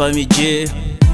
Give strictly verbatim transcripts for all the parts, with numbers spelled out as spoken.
call me J.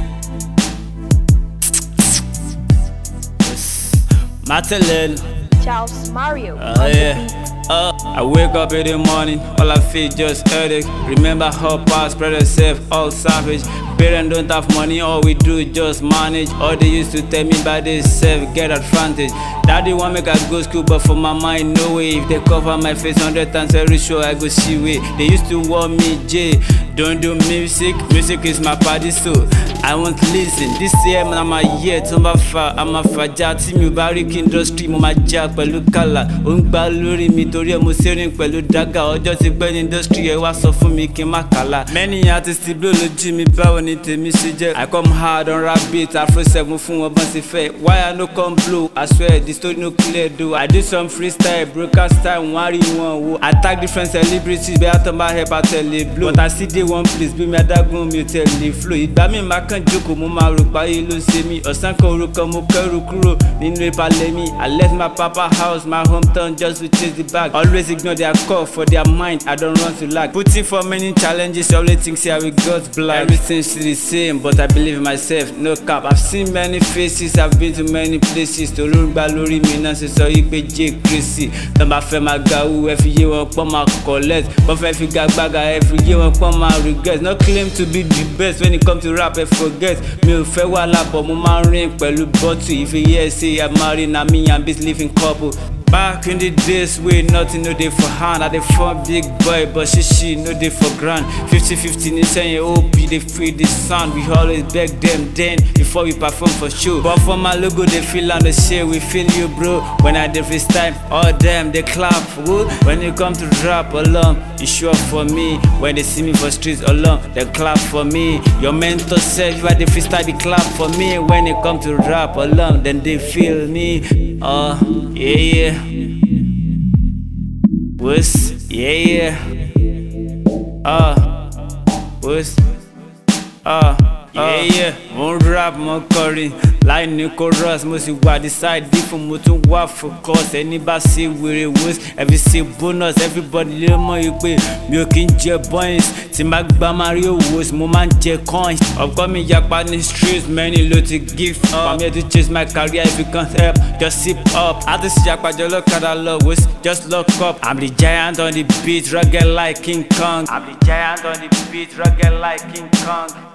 Matelin. Charles Mario. Oh yeah. Uh, I wake up in the morning, all I feel just headache. Remember how past spread herself, all savage. Parents don't have money, all we do is just manage. All they used to tell me by themselves, get advantage. Daddy want make I go school, but for my mind, no way. If they cover my face hundred times, very sure I go see way. They used to warn me, J, don't do music, music is my party, so I won't listen. This year, man, I'm a year, I'm a fa, I'm a fa. Jati mi barik industry, mo ma jack pẹ̀lú kala. O ń gbá lórí mi torí ẹ mo sẹ́rìn pẹ̀lú daga. Ọjọ́ ti pẹ́ ní industry ẹ wá sọ fún mi kí n má kala. Many artists ti blow lójú mi, báwo ni tèmi ṣe jẹ́? I come hard on rap beat, Afro seven fún wọn bọ́n ṣe fẹ́. Why I no come blow? I swear the story no clear though. I do some freestyle, broadcast time, wọ́n á rí wọn wo. I tag different celebrities, bí àtọ́ bá help I tell it blow. But I still dey one place, bí mi adágún mi ò tẹ̀lé flow. Ìgbà mi máa kàn jókòó, mo máa rò páyé ló ṣe mí. Ọ̀sán kan orúkọ mo kẹ́rù kúrò nínú ìpalẹ̀ mi. I left my papa house, my hometown just to chase the bag. Always ignore their call for their mind, I don't run to lag. Putting for many challenges, always think say I will got black. Everything still the same, but I believe in myself, no cap. I've seen many faces, I've been to many places. To lórí gbá lórí mi náà ṣe sọ yí pé J crazy. Tọ́ bá fẹ́ máa ga owó ẹ fi yé wọn pọ́n máa collect. Bọ́ fẹ́ fi gagbága ẹ fi yé wọn pọ́n máa regret. No claim to be the best when it come to rap ẹ forget. Mi ò fẹ́ wà lábọ̀ mo máa ń rìn pẹ̀lú bọ́tù. If you hear say I'm married, na me and this living couple. Back in the days wey nothing no dey for hand, I dey form big boy but shishi no dey for ground. Fifty fifty ní sẹ́yìn O P dey feel the sound. We always beg them then before we perform for show. But for my logo they feel on the shit, we feel you bro. When I dey freestyle, all them they clap. Woo. When you come to rap alone, you sure for me. When they see me for streets alone, they clap for me. Your mentor said you are the freestyle, they clap for me. When you come to rap alone, then they feel me. Uh, yeah, yeah. What's, yeah, yeah. Uh, what's, uh, yeah, yeah. Mo rap, mo kọrin, láì ní chorus, mo sì wà decide fún mo tún wà focus. Ẹni bá ṣe wèrè wos, every ṣe bonus, everybody lè mọ̀ yìí pé mi ò kí ń jẹ boys. Tí má gbá Mario wos, mo máa ń jẹ coins. Ọ̀pọ̀ mi yapa ní streets, many ló ti give up. I'm here to chase my career, if you can't help, just sip up. Artist yapa jọ lọ́kadà lọ wos, just lock up. I'm the giant on the beat, rugged like King Kong. I'm the giant on the beat, rugged like King Kong.